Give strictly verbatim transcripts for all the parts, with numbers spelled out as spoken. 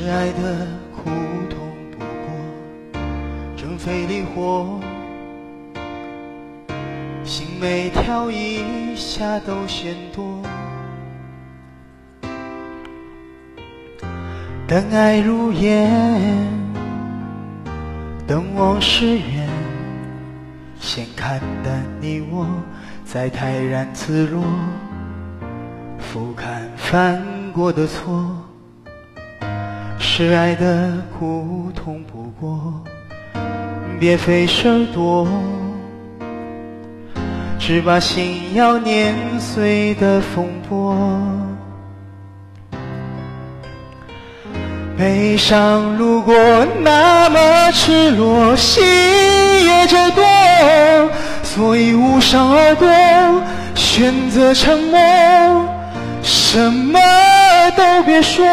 是爱的苦痛不过正费力活，心每跳一下都嫌多，等爱如烟，等往事远，先看淡你我，再泰然自若，俯瞰犯过的错。是爱的苦痛不过，别费事多，只把心要碾碎的风波。悲伤如果那么赤裸，心也这多，所以无伤而多，选择沉默，什么都别说。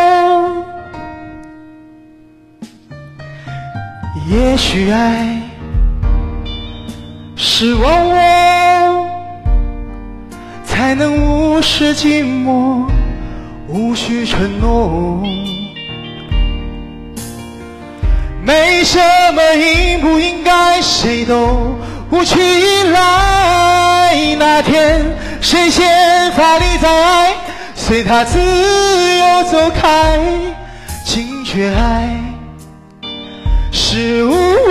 也许爱是忘我，才能无视寂寞，无需承诺。没什么应不应该，谁都不去依赖。那天谁先发力在爱，随他自由走开。惊觉爱是无我，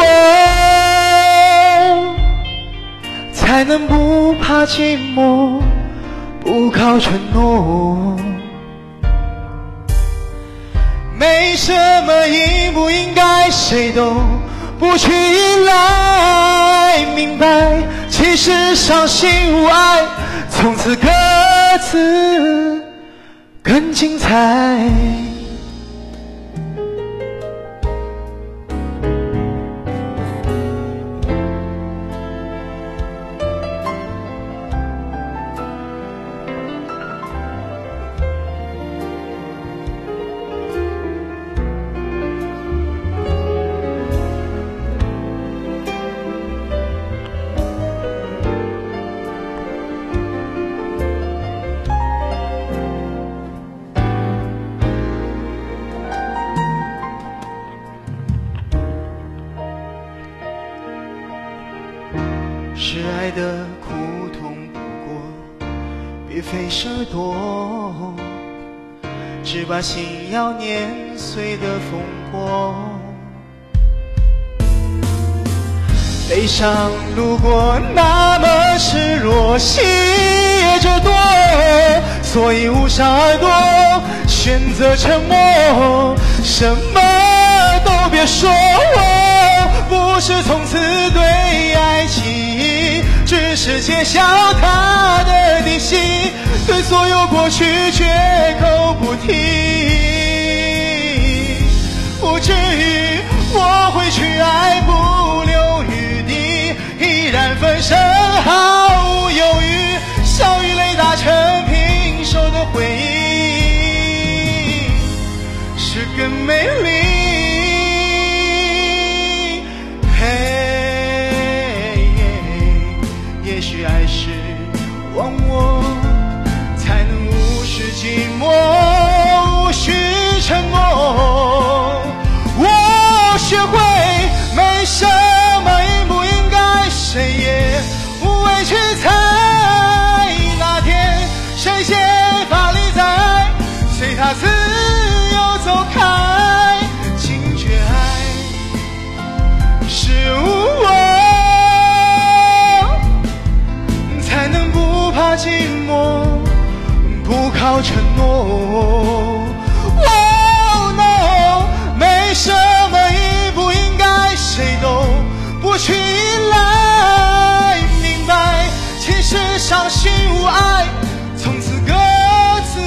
才能不怕寂寞，不靠承诺。没什么应不应该，谁都不去依赖。明白其实伤心无爱，从此各自更精彩。是爱的苦痛不过，别费事多，只把心要碾碎的风波。悲伤如果那么赤裸，心也这多，所以无伤而多，选择沉默，什么都别说。不是从此对爱情，只是揭晓他的底细，对所有过去绝口不提。不至于我会去爱不留余地，依然分身毫无犹豫，笑与泪打成平手的回忆，是更美丽。也许爱是忘我，才能无视寂寞，无需承诺。我学会没什么应不应该，谁也无谓去猜。那天谁先发力在爱，随他自由走开。惊觉爱是无我，寂寞不靠承诺。Oh no， 没什么应不应该，谁都不去依赖。明白其实伤心无爱，从此各自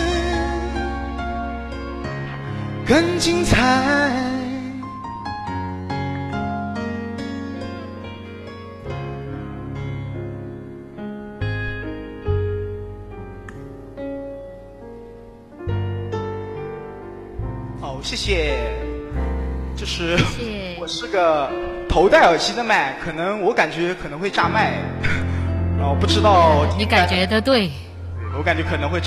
更精彩。好，谢谢。就是我是个头戴耳机的麦，可能我感觉可能会炸麦，然后不知道你感觉的对， 我感觉可能会炸。